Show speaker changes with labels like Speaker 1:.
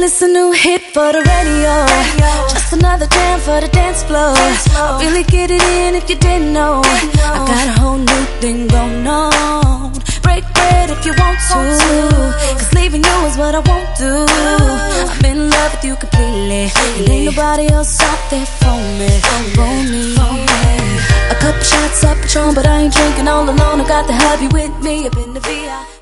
Speaker 1: it's a new hit for the radio. Just another jam for the dance floor. I really get it in if you didn't know. I got a whole new thing going on. Break bread if you want to, cause leaving you is what I won't do. I'm in love with you completely, and ain't nobody else out there for me. A couple shots of Patron, but I ain't drinking all alone. I got the hubby with me up in the VI.